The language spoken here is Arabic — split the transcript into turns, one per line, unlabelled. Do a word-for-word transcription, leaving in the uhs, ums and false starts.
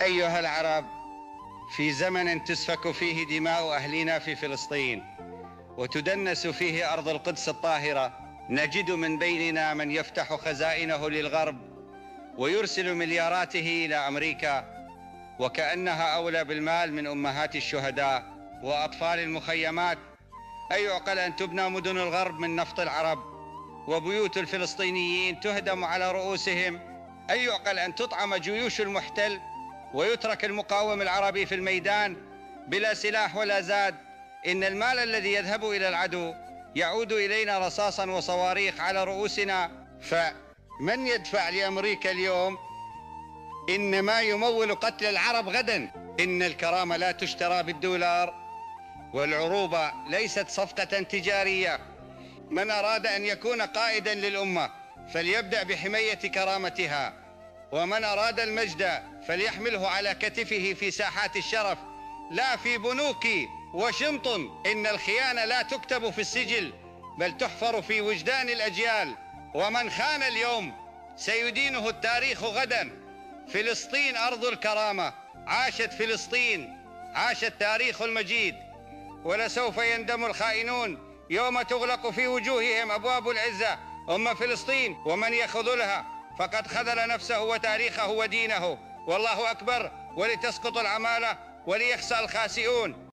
أيها العرب، في زمن تسفك فيه دماء أهلنا في فلسطين وتدنس فيه أرض القدس الطاهرة، نجد من بيننا من يفتح خزائنه للغرب ويرسل ملياراته إلى أمريكا وكأنها أولى بالمال من أمهات الشهداء وأطفال المخيمات. أيعقل أن تبنى مدن الغرب من نفط العرب وبيوت الفلسطينيين تهدم على رؤوسهم؟ أيعقل أن تطعم جيوش المحتل ويترك المقاوم العربي في الميدان بلا سلاح ولا زاد؟ إن المال الذي يذهب إلى العدو يعود إلينا رصاصا وصواريخ على رؤوسنا. فمن يدفع لأمريكا اليوم إنما يمول قتل العرب غدا. إن الكرامة لا تشترى بالدولار، والعروبة ليست صفقة تجارية. من أراد أن يكون قائدا للأمة فليبدأ بحماية كرامتها، ومن أراد المجد فليحمله على كتفه في ساحات الشرف لا في بنوك واشنطن. إن الخيانة لا تكتب في السجل بل تحفر في وجدان الأجيال، ومن خان اليوم سيدينه التاريخ غدا. فلسطين أرض الكرامة، عاشت فلسطين، عاش التاريخ المجيد، ولسوف يندم الخائنون يوم تغلق في وجوههم أبواب العزة. أم فلسطين، ومن يخذلها فقد خذل نفسه وتاريخه ودينه. والله أكبر، ولتسقط العمالة وليخسأ الخاسئون.